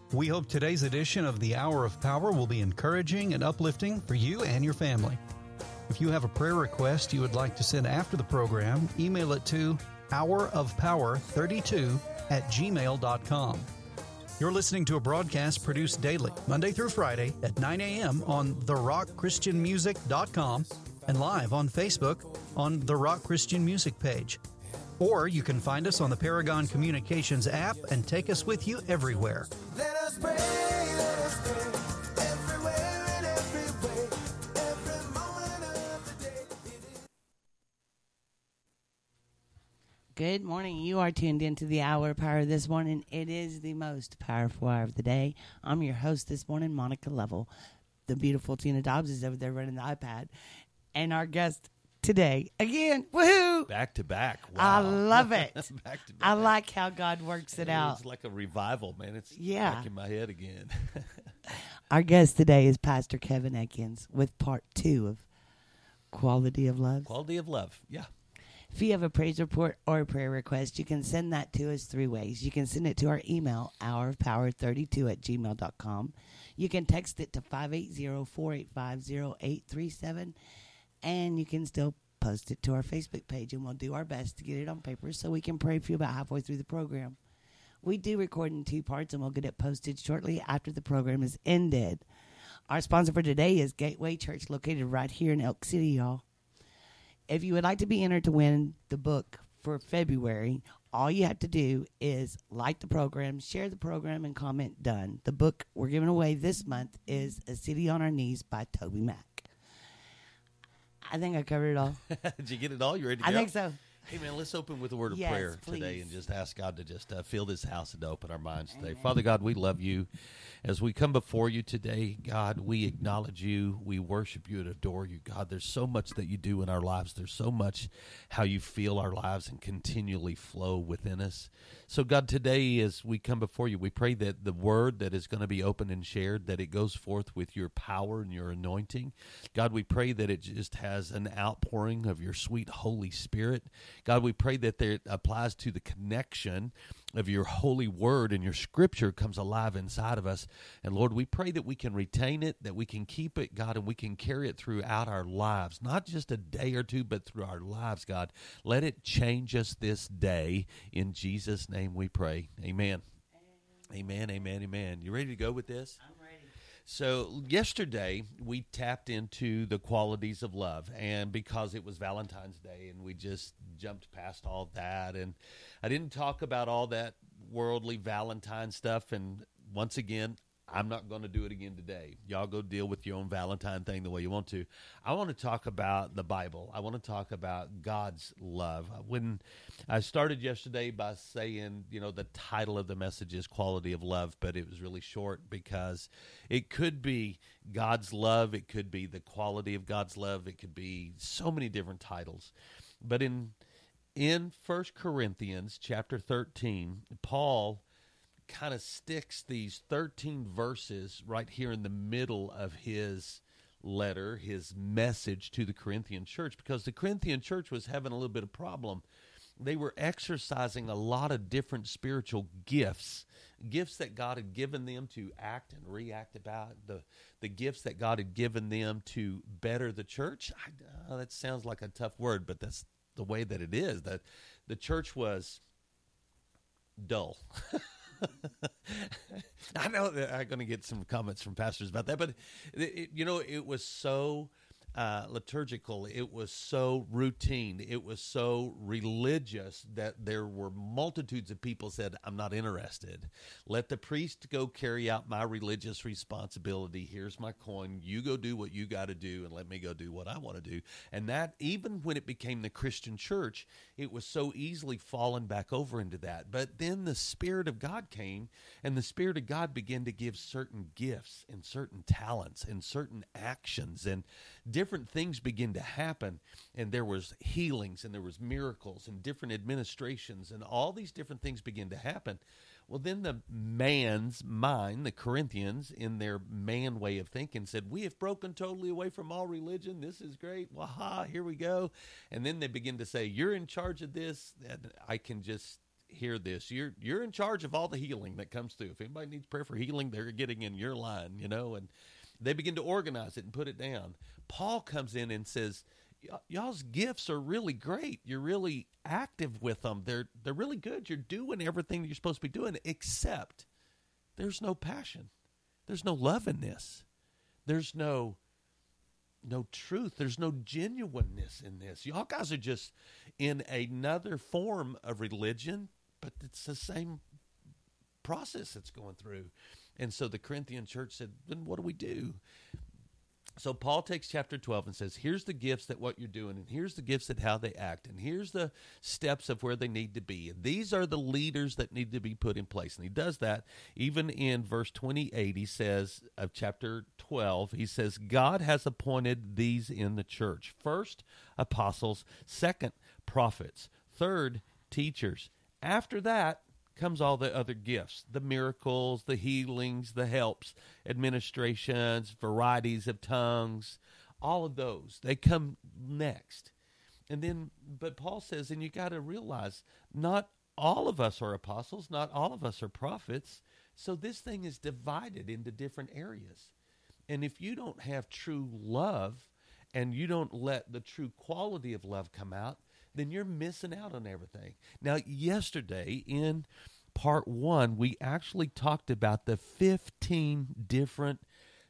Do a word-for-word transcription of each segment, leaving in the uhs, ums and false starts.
We hope today's edition of the Hour of Power will be encouraging and uplifting for you and your family. If you have a prayer request you would like to send after the program, email it to hour of power thirty-two at gmail dot com. You're listening to a broadcast produced daily, Monday through Friday at nine a.m. on the rock christian music dot com and live on Facebook on the Rock Christian Music page. Or you can find us on the Paragon Communications app and take us with you everywhere. Let us pray, let us pray, everywhere and every way, every moment of the day. Good morning. You are tuned into the Hour of Power this morning. It is the most powerful hour of the day. I'm your host this morning, Monica Lovell. The beautiful Tina Dobbs is over there running the iPad. And our guest today, again, woohoo! Back to back. Wow. I love it. back to back. I like how God works it out. It's like a revival, man. It's Yeah. back in my head again. Our guest today is Pastor Kevin Atkins with part two of Quality of Love. Quality of love. Yeah. If you have a praise report or a prayer request, you can send that to us three ways. You can send it to our email, hour of power thirty-two at gmail dot com. You can text it to five eight zero, four eight five, zero eight three seven. And you can still post it to our Facebook page, and we'll do our best to get it on paper so we can pray for you about halfway through the program. We do record in two parts, and we'll get it posted shortly after the program is ended. Our sponsor for today is Gateway Church, located right here in Elk City, y'all. If you would like to be entered to win the book for February, all you have to do is like the program, share the program, and comment done. The book we're giving away this month is A City on Our Knees by Toby Mac. I think I covered it all. Did you get it all? You ready to I go? think so. Hey, man, let's open with a word of Yes, prayer please. today and just ask God to just uh, fill this house and to open our minds today. Father God, we love you. As we come before you today, God, we acknowledge you. We worship you and adore you. God, there's so much that you do in our lives. There's so much how you feel our lives and continually flow within us. So, God, today as we come before you, we pray that the word that is going to be opened and shared, that it goes forth with your power and your anointing. God, we pray that it just has an outpouring of your sweet Holy Spirit. God, we pray that it applies to the connection of your holy word and your scripture comes alive inside of us. And Lord, we pray that we can retain it, that we can keep it, God, and we can carry it throughout our lives, not just a day or two, but through our lives, God. Let it change us this day. In Jesus' name we pray. Amen. Amen, amen, amen. You ready to go with this? I'm ready. So yesterday we tapped into the qualities of love, and because it was Valentine's Day and we just jumped past all that, and I didn't talk about all that worldly Valentine stuff, and once again, I'm not going to do it again today. Y'all go deal with your own Valentine thing the way you want to. I want to talk about the Bible. I want to talk about God's love. When I started yesterday by saying, you know, the title of the message is Quality of Love, but it was really short because it could be God's love. It could be the quality of God's love. It could be so many different titles. But in in First Corinthians chapter thirteen, Paul kind of sticks these thirteen verses right here in the middle of his letter, his message to the Corinthian church, because the Corinthian church was having a little bit of problem. They were exercising a lot of different spiritual gifts, gifts that God had given them to act and react about, the the gifts that God had given them to better the church. I, uh, that sounds like a tough word, but that's the way that it is. That the church was dull. I know that I'm going to get some comments from pastors about that, but it, it, you know, it was so uh, liturgical. It was so routine. It was so religious that there were multitudes of people said, I'm not interested. Let the priest go carry out my religious responsibility. Here's my coin. You go do what you got to do, and let me go do what I want to do. And that, even when it became the Christian church, it was so easily fallen back over into that. But then the Spirit of God came, and the Spirit of God began to give certain gifts and certain talents and certain actions, and different things begin to happen. And there was healings, and there was miracles, and different administrations, and all these different things begin to happen. Well, then the man's mind, the Corinthians, in their man way of thinking, said, we have broken totally away from all religion. This is great. Waha, here we go. And then they begin to say, you're in charge of this. And I can just hear this. You're you're in charge of all the healing that comes through. If anybody needs prayer for healing, they're getting in your line, you know, and they begin to organize it and put it down. Paul comes in and says, Y- y'all's gifts are really great. You're really active with them. They're they're really good. You're doing everything that you're supposed to be doing, except there's no passion. There's no love in this. There's no no truth. There's no genuineness in this. Y'all guys are just in another form of religion, but it's the same process that's going through. And so the Corinthian church said, then what do we do? So Paul takes chapter twelve and says, here's the gifts that what you're doing, and here's the gifts that how they act, and here's the steps of where they need to be. And these are the leaders that need to be put in place. And he does that even in verse twenty-eight, he says, of chapter twelve, he says, God has appointed these in the church. First, apostles. Second, prophets. Third, teachers. After that, comes all the other gifts, the miracles, the healings, the helps, administrations, varieties of tongues, all of those. They come next. And then, but Paul says, and you got to realize, not all of us are apostles, not all of us are prophets. So this thing is divided into different areas. And if you don't have true love and you don't let the true quality of love come out, then you're missing out on everything. Now, yesterday in part one, we actually talked about the fifteen different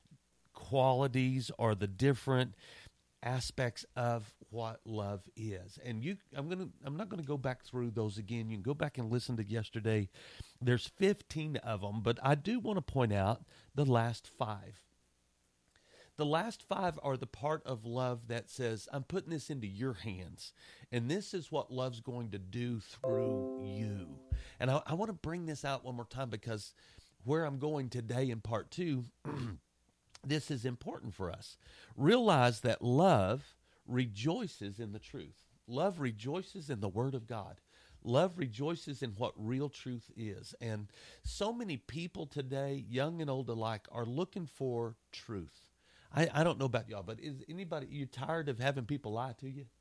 qualities or the different aspects of what love is. And you, I'm gonna, I'm not going to go back through those again. You can go back and listen to yesterday. There's fifteen of them, but I do want to point out the last five. The last five are the part of love that says, I'm putting this into your hands, and this is what love's going to do through you. And I, I want to bring this out one more time because where I'm going today in part two, this is important for us. Realize that love rejoices in the truth. Love rejoices in the Word of God. Love rejoices in what real truth is. And so many people today, young and old alike, are looking for truth. I, I don't know about y'all, but is anybody, you tired of having people lie to you?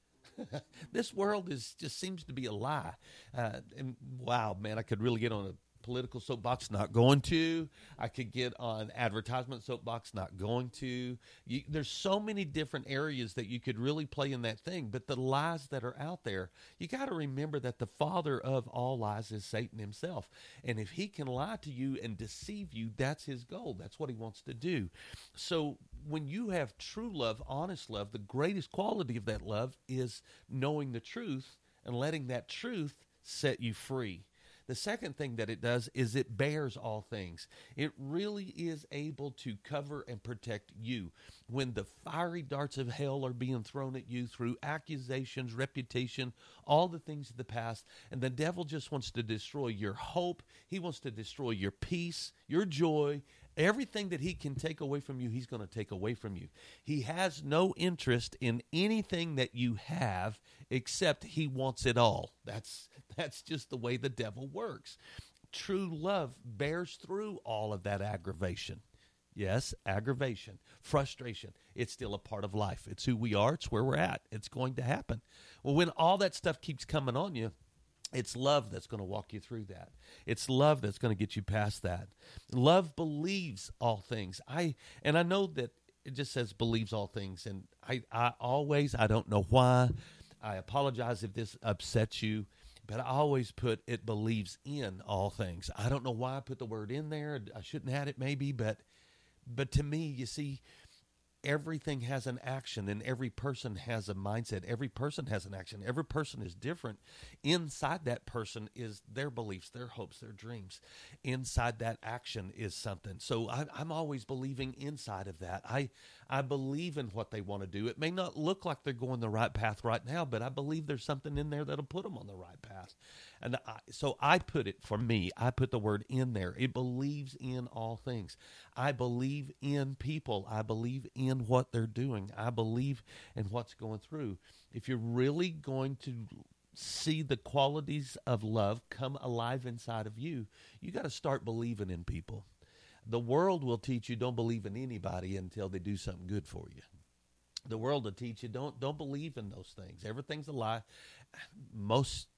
This world is just seems to be a lie. Uh, and wow, man, I could really get on a political soapbox, not going to. I could get on advertisement soapbox, not going to. You, there's so many different areas that you could really play in that thing. But the lies that are out there, you got to remember that the father of all lies is Satan himself. And if he can lie to you and deceive you, that's his goal. That's what he wants to do. So when you have true love, honest love, the greatest quality of that love is knowing the truth and letting that truth set you free. The second thing that it does is it bears all things. It really is able to cover and protect you. When the fiery darts of hell are being thrown at you through accusations, reputation, all the things of the past, and the devil just wants to destroy your hope. He wants to destroy your peace, your joy. Everything that he can take away from you, he's going to take away from you. He has no interest in anything that you have except he wants it all. That's that's just the way the devil works. True love bears through all of that aggravation. Yes, aggravation, frustration. It's still a part of life. It's who we are. It's where we're at. It's going to happen. Well, when all that stuff keeps coming on you, it's love that's going to walk you through that. It's love that's going to get you past that. Love believes all things. I and I know that it just says believes all things. And I, I always, I don't know why. I apologize if this upsets you, but I always put it believes in all things. I don't know why I put the word in there. I shouldn't have had it maybe, but but to me, you see, everything has an action, and every person has a mindset. Every person has an action. Every person is different. Inside that person is their beliefs, their hopes, their dreams. Inside that action is something. So I, I'm always believing inside of that. I I believe in what they want to do. It may not look like they're going the right path right now, but I believe there's something in there that'll put them on the right path. And I, so I put it, for me, I put the word in there. It believes in all things. I believe in people. I believe in what they're doing. I believe in what's going through. If you're really going to see the qualities of love come alive inside of you, you got to start believing in people. The world will teach you don't believe in anybody until they do something good for you. The world will teach you don't don't believe in those things. Everything's a lie. Most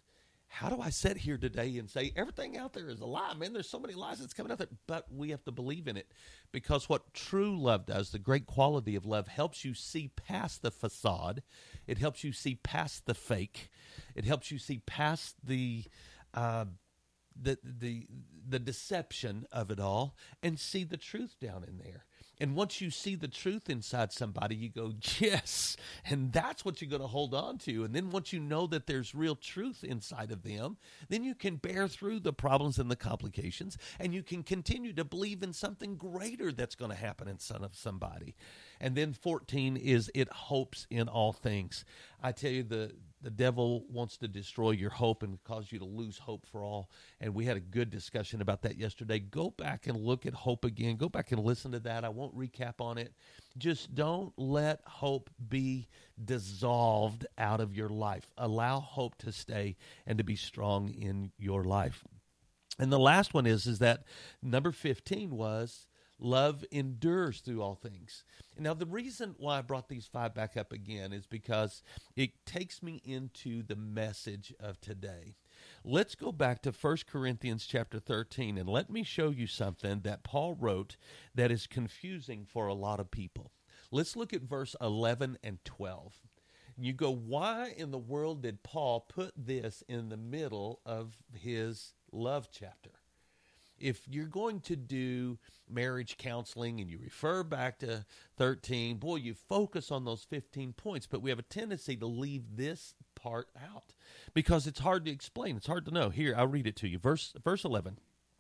how do I sit here today and say everything out there is a lie? Man, there's so many lies that's coming out there. But we have to believe in it, because what true love does, the great quality of love, helps you see past the facade. It helps you see past the fake. It helps you see past the uh, the the the deception of it all and see the truth down in there. And once you see the truth inside somebody, you go, yes, and that's what you're going to hold on to. And then once you know that there's real truth inside of them, then you can bear through the problems and the complications, and you can continue to believe in something greater that's going to happen in front of somebody. And then fourteen is it hopes in all things. I tell you, the the devil wants to destroy your hope and cause you to lose hope for all. And we had a good discussion about that yesterday. Go back and look at hope again. Go back and listen to that. I won't recap on it. Just don't let hope be dissolved out of your life. Allow hope to stay and to be strong in your life. And the last one is, is that number fifteen was, love endures through all things. Now, the reason why I brought these five back up again is because it takes me into the message of today. Let's go back to First Corinthians chapter thirteen, and let me show you something that Paul wrote that is confusing for a lot of people. Let's look at verse eleven and twelve. You go, why in the world did Paul put this in the middle of his love chapter? If you're going to do marriage counseling and you refer back to thirteen, boy, you focus on those fifteen points, but we have a tendency to leave this part out because it's hard to explain. It's hard to know. Here, I'll read it to you. Verse, verse eleven.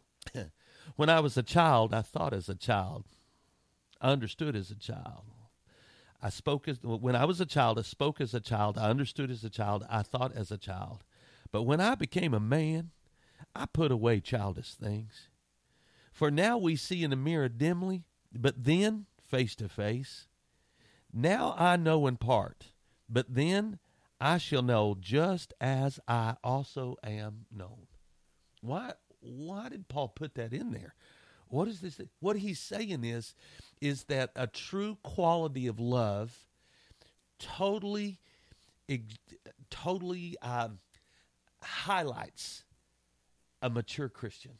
When I was a child, I thought as a child. I understood as a child. I spoke as, when I was a child, I spoke as a child. I understood as a child. I thought as a child. But when I became a man, I put away childish things. For now we see in a mirror dimly, but then face to face. Now I know in part, but then I shall know just as I also am known. Why, why did Paul put that in there? What is this? What he's saying is, is that a true quality of love totally, totally um, highlights a mature Christian.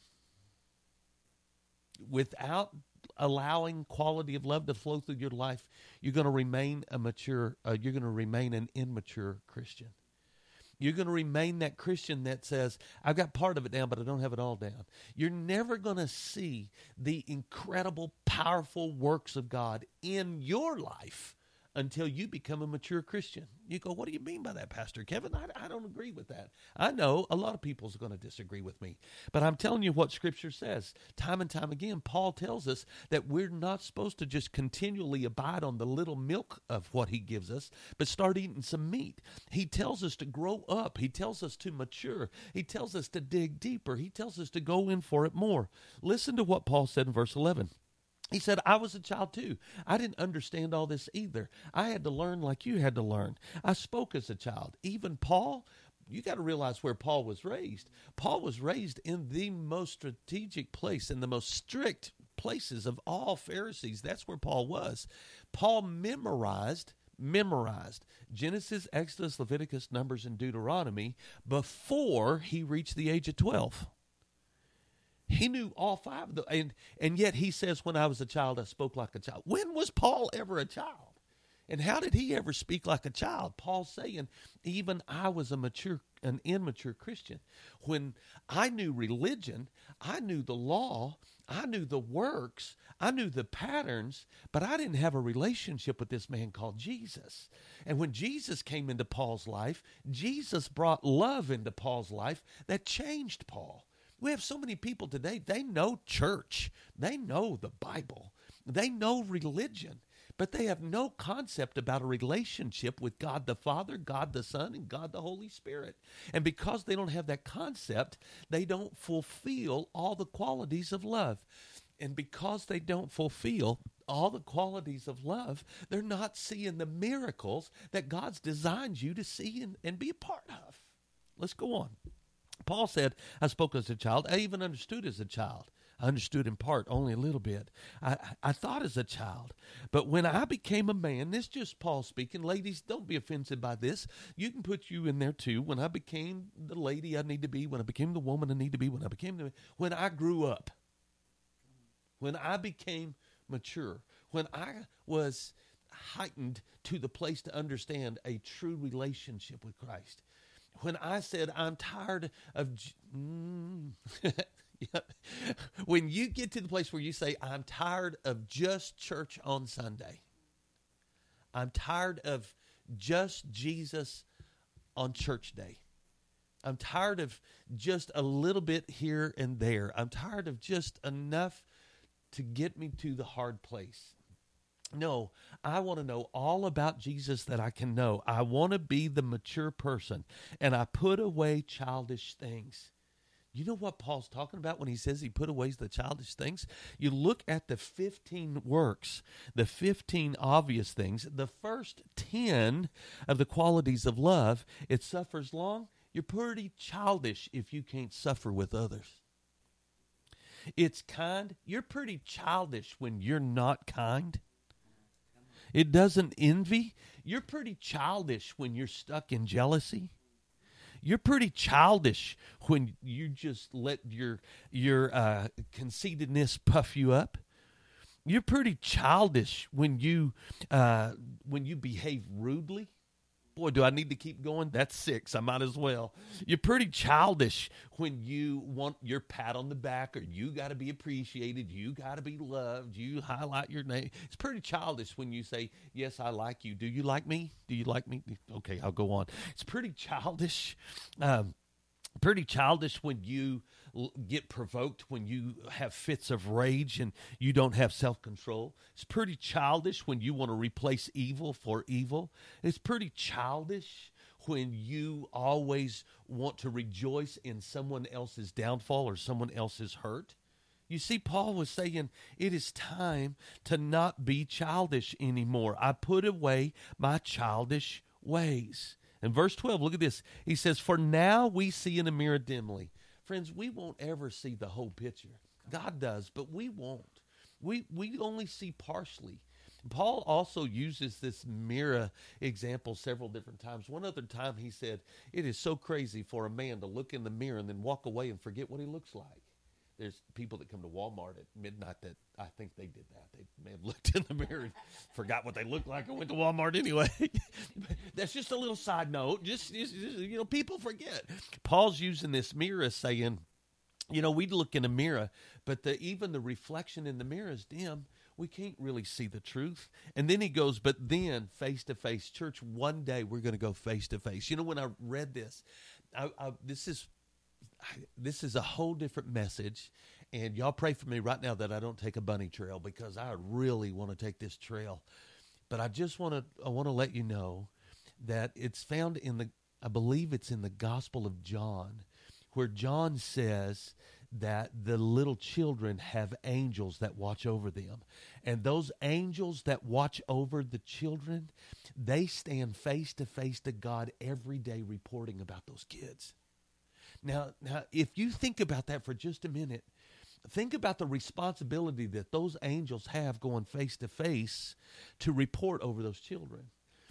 Without allowing quality of love to flow through your life, you're going to remain a mature, uh, you're going to remain an immature Christian. You're going to remain that Christian that says, I've got part of it down, but I don't have it all down. You're never going to see the incredible, powerful works of God in your life until you become a mature Christian. You go, what do you mean by that, Pastor Kevin? I, I don't agree with that. I know a lot of people are going to disagree with me, but I'm telling you what Scripture says. Time and time again, Paul tells us that we're not supposed to just continually abide on the little milk of what he gives us, but start eating some meat. He tells us to grow up. He tells us to mature. He tells us to dig deeper. He tells us to go in for it more. Listen to what Paul said in verse eleven. He said, I was a child too. I didn't understand all this either. I had to learn like you had to learn. I spoke as a child. Even Paul, you got to realize where Paul was raised. Paul was raised in the most strategic place, in the most strict places of all Pharisees. That's where Paul was. Paul memorized, memorized Genesis, Exodus, Leviticus, Numbers, and Deuteronomy before he reached the age of twelve. He knew all five of them, and, and yet he says, when I was a child, I spoke like a child. When was Paul ever a child? And how did he ever speak like a child? Paul's saying, even I was a mature, an immature Christian. When I knew religion, I knew the law, I knew the works, I knew the patterns, but I didn't have a relationship with this man called Jesus. And when Jesus came into Paul's life, Jesus brought love into Paul's life that changed Paul. We have so many people today, they know church, they know the Bible, they know religion, but they have no concept about a relationship with God the Father, God the Son, and God the Holy Spirit. And because they don't have that concept, they don't fulfill all the qualities of love. And because they don't fulfill all the qualities of love, they're not seeing the miracles that God's designed you to see and, and be a part of. Let's go on. Paul said, I spoke as a child. I even understood as a child. I understood in part, only a little bit. I, I thought as a child. But when I became a man, this is just Paul speaking. Ladies, don't be offended by this. You can put you in there too. When I became the lady I need to be, when I became the woman I need to be, when I became the, when I grew up, when I became mature, when I was heightened to the place to understand a true relationship with Christ, when I said, I'm tired of, j- mm, yeah. When you get to the place where you say, I'm tired of just church on Sunday, I'm tired of just Jesus on church day, I'm tired of just a little bit here and there, I'm tired of just enough to get me to the hard place. No, I want to know all about Jesus that I can know. I want to be the mature person, and I put away childish things. You know what Paul's talking about when he says he put away the childish things? You look at the fifteen works, the fifteen obvious things, the first ten of the qualities of love. It suffers long. You're pretty childish if you can't suffer with others. It's kind. You're pretty childish when you're not kind. It doesn't envy. You're pretty childish when you're stuck in jealousy. You're pretty childish when you just let your your uh, conceitedness puff you up. You're pretty childish when you uh, when you behave rudely. Boy, do I need to keep going? That's six. I might as well. You're pretty childish when you want your pat on the back, or you got to be appreciated. You got to be loved. You highlight your name. It's pretty childish when you say, yes, I like you. Do you like me? Do you like me? Okay, I'll go on. It's pretty childish. Um, pretty childish when you get provoked, when you have fits of rage and you don't have self-control. It's pretty childish when you want to replace evil for evil. It's pretty childish when you always want to rejoice in someone else's downfall or someone else's hurt. You see, Paul was saying it is time to not be childish anymore. I put away my childish ways. In verse twelve, look at this. He says, for now we see in a mirror dimly. Friends, we won't ever see the whole picture. God does, but we won't. We we only see partially. Paul also uses this mirror example several different times. One other time he said, it is so crazy for a man to look in the mirror and then walk away and forget what he looks like. There's people that come to Walmart at midnight that I think they did that. They may have looked in the mirror and forgot what they looked like and went to Walmart anyway. That's just a little side note. Just, just, you know, people forget. Paul's using this mirror saying, you know, we look in a mirror, but the, even the reflection in the mirror is dim. We can't really see the truth. And then he goes, but then face to face. Church, one day we're going to go face to face. You know, when I read this, I, I, this is This is a whole different message, and y'all pray for me right now that I don't take a bunny trail, because I really want to take this trail. But I just want to I want to let you know that it's found in the, I believe it's in the Gospel of John, where John says that the little children have angels that watch over them. And those angels that watch over the children, they stand face to face to God every day reporting about those kids. Now, now, if you think about that for just a minute, think about the responsibility that those angels have going face to face to report over those children.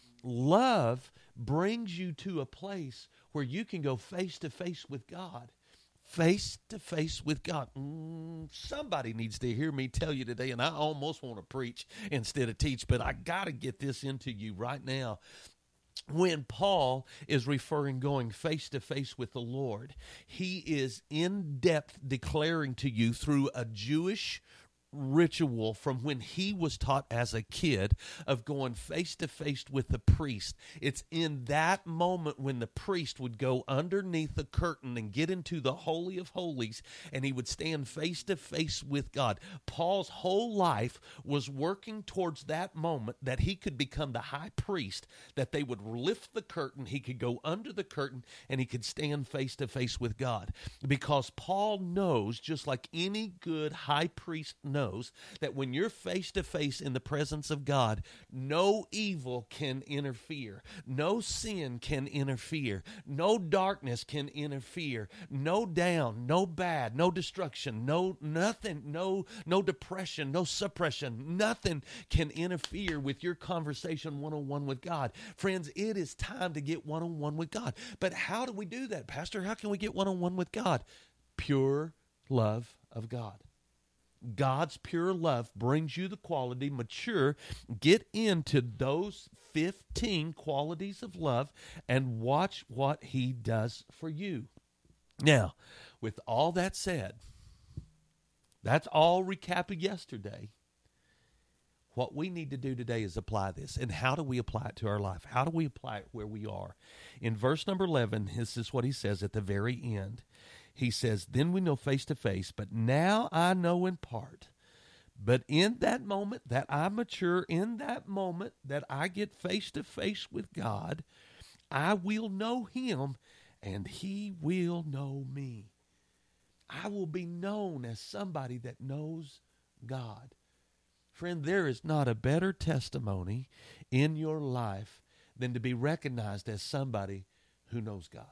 Love brings you to a place where you can go face to face with God. Face to face with God. Mm, somebody needs to hear me tell you today, and I almost want to preach instead of teach, but I got to get this into you right now. When Paul is referring going face to face with the Lord, he is in depth declaring to you through a Jewish ritual from when he was taught as a kid of going face to face with the priest. It's in that moment when the priest would go underneath the curtain and get into the Holy of Holies, and he would stand face to face with God. Paul's whole life was working towards that moment that he could become the high priest, that they would lift the curtain, he could go under the curtain, and he could stand face to face with God. Because Paul knows, just like any good high priest knows, knows that when you're face to face in the presence of God, no evil can interfere. No sin can interfere. No darkness can interfere. No down, no bad, no destruction, no nothing, no no depression, no suppression. Nothing can interfere with your conversation one-on-one with God. Friends, it is time to get one-on-one with God. But how do we do that, Pastor? How can we get one-on-one with God? Pure love of God. God's pure love brings you the quality, mature, get into those fifteen qualities of love and watch what he does for you. Now, with all that said, that's all recapping yesterday. What we need to do today is apply this. And how do we apply it to our life? How do we apply it where we are? In verse number eleven, this is what he says at the very end. He says, then we know face to face, but now I know in part. But in that moment that I mature, in that moment that I get face to face with God, I will know him and he will know me. I will be known as somebody that knows God. Friend, there is not a better testimony in your life than to be recognized as somebody who knows God.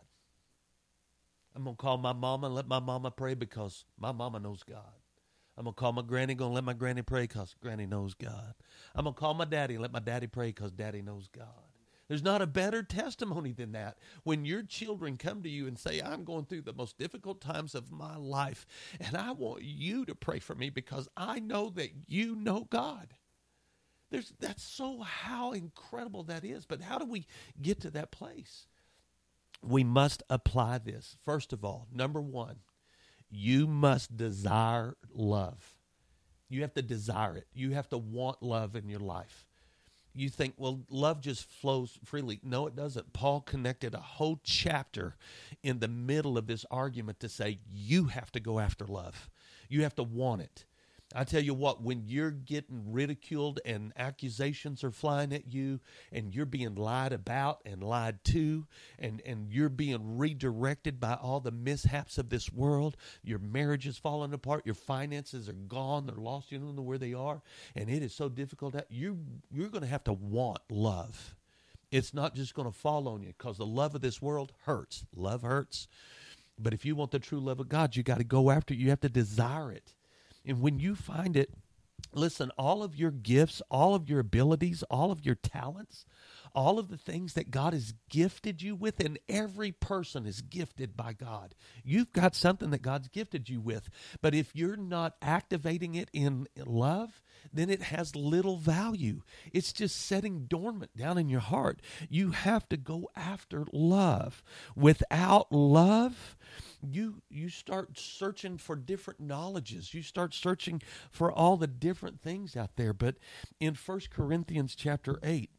I'm going to call my mama and let my mama pray because my mama knows God. I'm going to call my granny, going to let my granny pray because granny knows God. I'm going to call my daddy and let my daddy pray because daddy knows God. There's not a better testimony than that. When your children come to you and say, I'm going through the most difficult times of my life, and I want you to pray for me because I know that you know God. There's, that's so how incredible that is. But how do we get to that place? We must apply this. First of all, number one, you must desire love. You have to desire it. You have to want love in your life. You think, well, love just flows freely. No, it doesn't. Paul connected a whole chapter in the middle of this argument to say you have to go after love. You have to want it. I tell you what, when you're getting ridiculed and accusations are flying at you and you're being lied about and lied to and, and you're being redirected by all the mishaps of this world, your marriage is falling apart, your finances are gone, they're lost, you don't know where they are, and it is so difficult, that you, you're going to have to want love. It's not just going to fall on you because the love of this world hurts. Love hurts. But if you want the true love of God, you got to go after it. You have to desire it. And when you find it, listen, all of your gifts, all of your abilities, all of your talents, all of the things that God has gifted you with, and every person is gifted by God. You've got something that God's gifted you with. But if you're not activating it in love, then it has little value. It's just sitting dormant down in your heart. You have to go after love. Without love, you you start searching for different knowledges. You start searching for all the different things out there. But in First Corinthians chapter eight,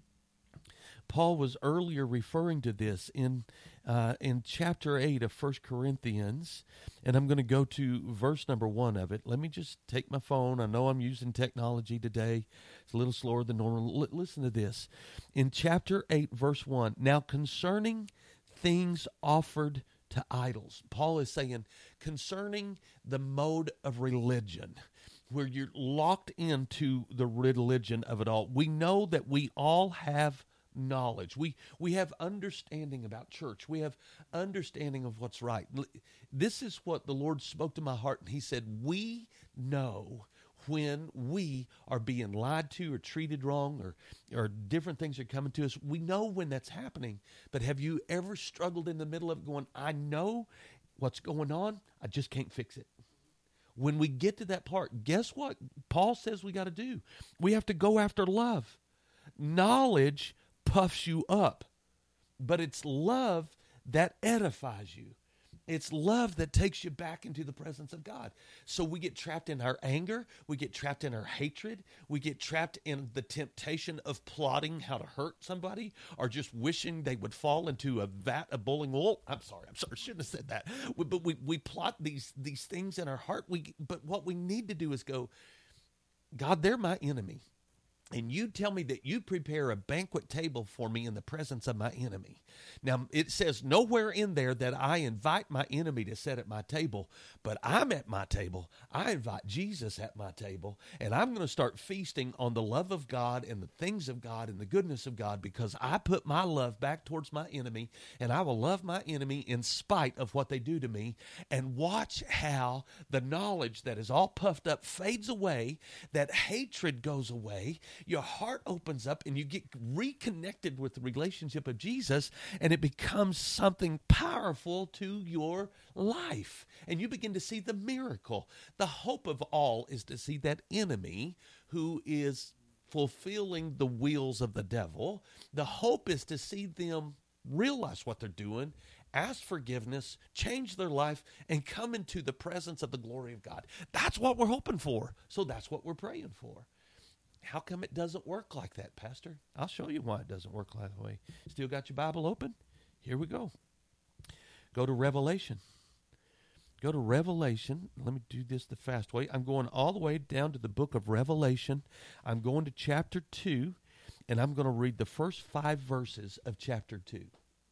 Paul was earlier referring to this in uh, in chapter eight of First Corinthians, and I'm going to go to verse number one of it. Let me just take my phone. I know I'm using technology today. It's a little slower than normal. L- listen to this. In chapter eight, verse one, now concerning things offered to idols, Paul is saying concerning the mode of religion, where you're locked into the religion of it all. We know that we all have knowledge. We we have understanding about church. We have understanding of what's right. This is what the Lord spoke to my heart, and he said, we know when we are being lied to or treated wrong, or or different things are coming to us. We know when that's happening. But have you ever struggled in the middle of it going, I know what's going on, I just can't fix it? When we get to that part, guess what Paul says we got to do? We have to go after love. Knowledge puffs you up, but it's love that edifies you. It's love that takes you back into the presence of God. So we get trapped in our anger. We get trapped in our hatred. We get trapped in the temptation of plotting how to hurt somebody, or just wishing they would fall into a vat of boiling oil. I'm sorry. I'm sorry. I shouldn't have said that. We, but we, we plot these, these things in our heart. We, but what we need to do is go, God, they're my enemy. and you tell me that you prepare a banquet table for me in the presence of my enemy. Now, it says nowhere in there that I invite my enemy to sit at my table, but I'm at my table. I invite Jesus at my table, and I'm going to start feasting on the love of God and the things of God and the goodness of God, because I put my love back towards my enemy, and I will love my enemy in spite of what they do to me. And watch how the knowledge that is all puffed up fades away, that hatred goes away, your heart opens up, and you get reconnected with the relationship of Jesus, and it becomes something powerful to your life. And you begin to see the miracle. The hope of all is to see that enemy who is fulfilling the wheels of the devil. The hope is to see them realize what they're doing, ask forgiveness, change their life, and come into the presence of the glory of God. That's what we're hoping for. So that's what we're praying for. How come it doesn't work like that, Pastor? I'll show you why it doesn't work that way. Still got your Bible open? Here we go. Go to Revelation. Go to Revelation. Let me do this the fast way. I'm going all the way down to the book of Revelation. I'm going to chapter two, and I'm going to read the first five verses of chapter two.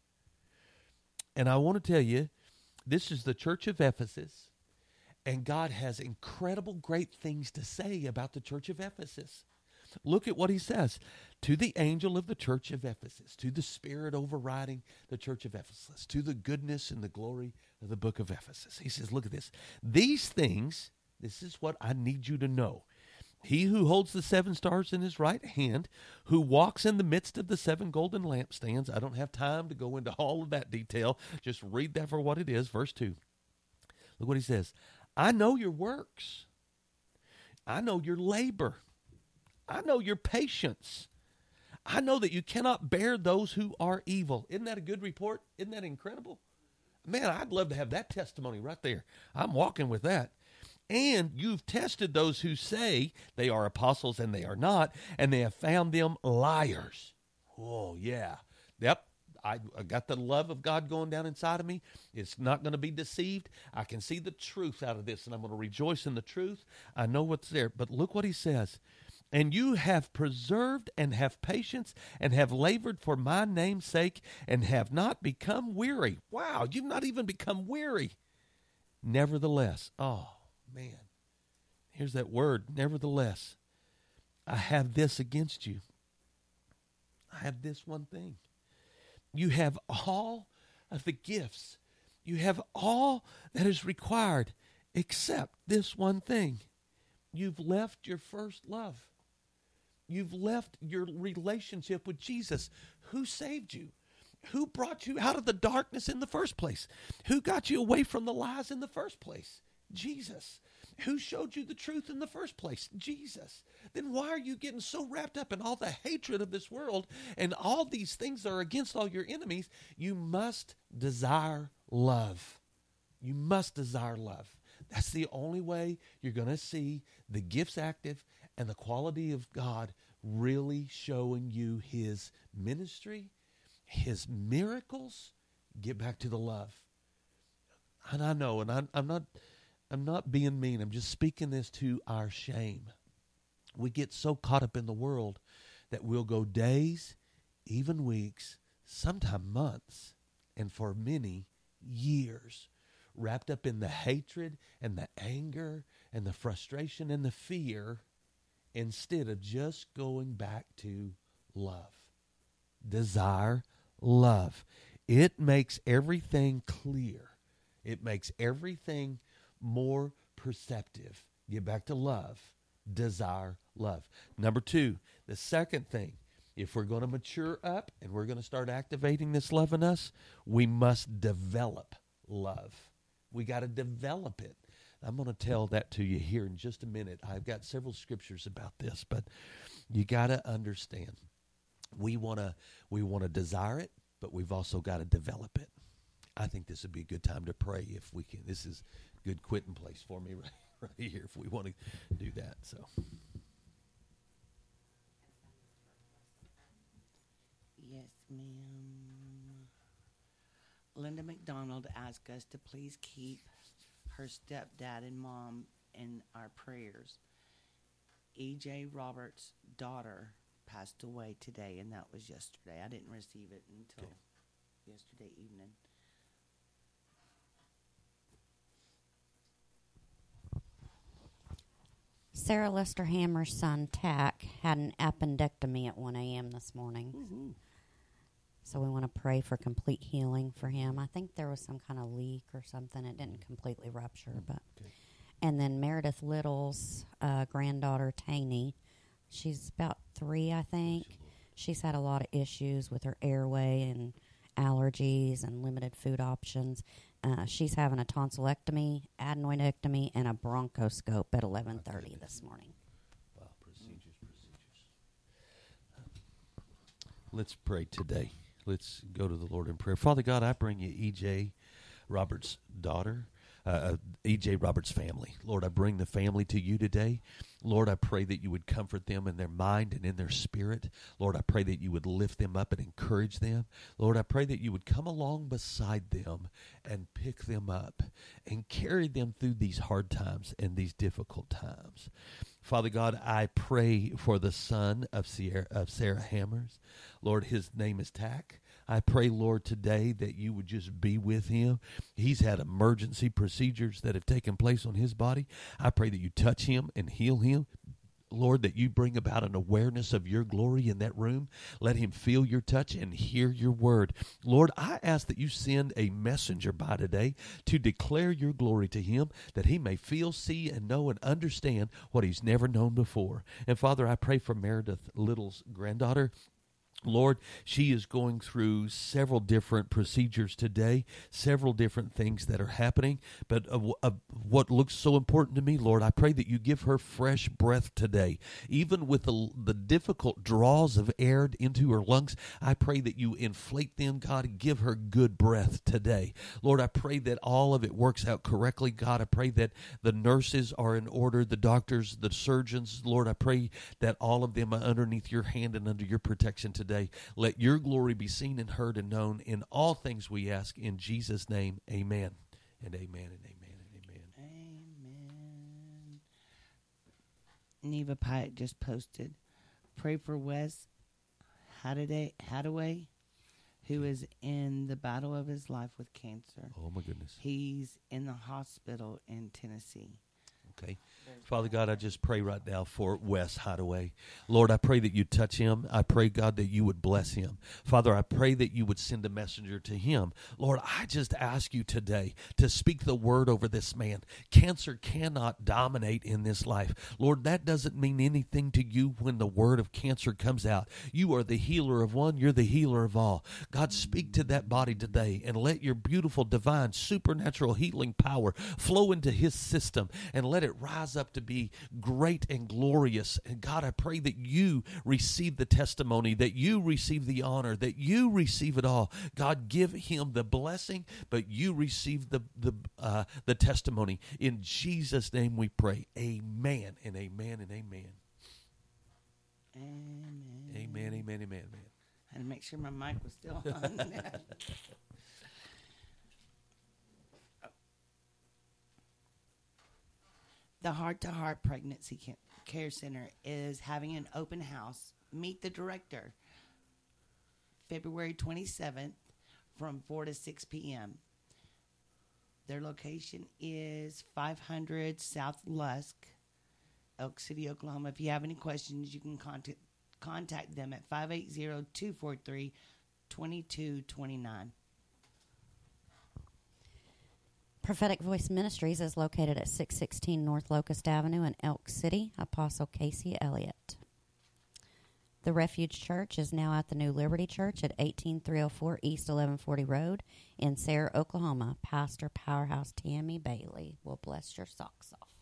And I want to tell you, this is the church of Ephesus, and God has incredible, great things to say about the church of Ephesus. Look at what he says. To the angel of the church of Ephesus, to the Spirit overriding the church of Ephesus, to the goodness and the glory of the book of Ephesus. He says, look at this. These things, this is what I need you to know. He who holds the seven stars in his right hand, who walks in the midst of the seven golden lampstands. I don't have time to go into all of that detail. Just read that for what it is. Verse two. Look what he says. I know your works. I know your labor. I know your patience. I know that you cannot bear those who are evil. Isn't that a good report? Isn't that incredible? Man, I'd love to have that testimony right there. I'm walking with that. And you've tested those who say they are apostles and they are not, and they have found them liars. Oh, yeah. Yep. I, I got the love of God going down inside of me. It's not going to be deceived. I can see the truth out of this, and I'm going to rejoice in the truth. I know what's there. But look what he says. And you have preserved and have patience and have labored for my name's sake and have not become weary. Wow, you've not even become weary. Nevertheless, oh, man, here's that word, nevertheless, I have this against you. I have this one thing. You have all of the gifts. You have all that is required except this one thing. You've left your first love. You've left your relationship with Jesus. Who saved you? Who brought you out of the darkness in the first place? Who got you away from the lies in the first place? Jesus. Who showed you the truth in the first place? Jesus. Then why are you getting so wrapped up in all the hatred of this world and all these things that are against all your enemies? You must desire love. You must desire love. That's the only way you're going to see the gifts active and the quality of God really showing you his ministry, his miracles. Get back to the love. And I know, and I'm, I'm not I'm not being mean. I'm just speaking this to our shame. We get so caught up in the world that we'll go days, even weeks, sometime months, and for many years, wrapped up in the hatred and the anger and the frustration and the fear, instead of just going back to love. Desire love. It makes everything clear. It makes everything more perceptive. Get back to love. Desire love. Number two, the second thing, if we're going to mature up and we're going to start activating this love in us, we must develop love. We got to develop it. I'm going to tell that to you here in just a minute. I've got several scriptures about this, but you got to understand. We want to we want to desire it, but we've also got to develop it. I think this would be a good time to pray if we can. This is a good quitting place for me right, right here if we want to do that. So, Yes, ma'am. Linda McDonald asked us to please keep her stepdad and mom in our prayers. E J Roberts' daughter passed away today, and that was yesterday. I didn't receive it until Okay. yesterday evening. Sarah Lester Hammer's son, Tack, had an appendectomy at one a.m. this morning. Mm-hmm. So we want to pray for complete healing for him. I think there was some kind of leak or something. It didn't completely rupture, but. Okay. And then Meredith Little's uh, granddaughter, Taney, she's about three, I think. She's had a lot of issues with her airway and allergies and limited food options. Uh, she's having a tonsillectomy, adenoidectomy, and a bronchoscope at eleven thirty this morning. Wow, procedures, procedures. Let's pray today. Let's go to the Lord in prayer. Father God, I bring you E J Roberts' daughter, uh, E J Roberts' family. Lord, I bring the family to you today. Lord, I pray that you would comfort them in their mind and in their spirit. Lord, I pray that you would lift them up and encourage them. Lord, I pray that you would come along beside them and pick them up and carry them through these hard times and these difficult times. Father God, I pray for the son of Sarah, of Sarah Hammers. Lord, his name is Tack. I pray, Lord, today that you would just be with him. He's had emergency procedures that have taken place on his body. I pray that you touch him and heal him. Lord, that you bring about an awareness of your glory in that room. Let him feel your touch and hear your word. Lord, I ask that you send a messenger by today to declare your glory to him, that he may feel, see, and know and understand what he's never known before. And Father, I pray for Meredith Little's granddaughter. Lord, she is going through several different procedures today, several different things that are happening. But uh, uh, what looks so important to me, Lord, I pray that you give her fresh breath today. Even with the, the difficult draws of air into her lungs, I pray that you inflate them, God, and give her good breath today. Lord, I pray that all of it works out correctly. God, I pray that the nurses are in order, the doctors, the surgeons. Lord, I pray that all of them are underneath your hand and under your protection today. Let your glory be seen and heard and known in all things we ask in Jesus' name. Amen and amen and amen and amen. Amen. Neva Pyatt just posted, pray for Wes Hadaway, Hadaway, who is in the battle of his life with cancer. Oh, my goodness. He's in the hospital in Tennessee. Okay. Father God, I just pray right now for Wes Hideaway. Lord, I pray that you touch him. I pray, God, that you would bless him. Father, I pray that you would send a messenger to him. Lord, I just ask you today to speak the word over this man. Cancer cannot dominate in this life. Lord, that doesn't mean anything to you when the word of cancer comes out. You are the healer of one. You're the healer of all. God, speak to that body today and let your beautiful, divine, supernatural healing power flow into his system and let it rise up to be great and glorious. And God, I pray that you receive the testimony, that you receive the honor, that you receive it all. God, give him the blessing, but you receive the the uh, the testimony. In Jesus' name we pray. Amen and amen and amen. Amen. Amen, amen, amen, amen. I had to make sure my mic was still on. The Heart to Heart Pregnancy Ca- Care Center is having an open house. Meet the director, February twenty-seventh from four to six p.m. Their location is five hundred South Lusk, Elk City, Oklahoma. If you have any questions, you can contact, contact them at five eight zero, two four three, two two two nine. Prophetic Voice Ministries is located at six sixteen North Locust Avenue in Elk City. Apostle Casey Elliott. The Refuge Church is now at the New Liberty Church at eighteen three oh four East eleven forty Road in Sayre, Oklahoma. Pastor Powerhouse Tammy Bailey will bless your socks off.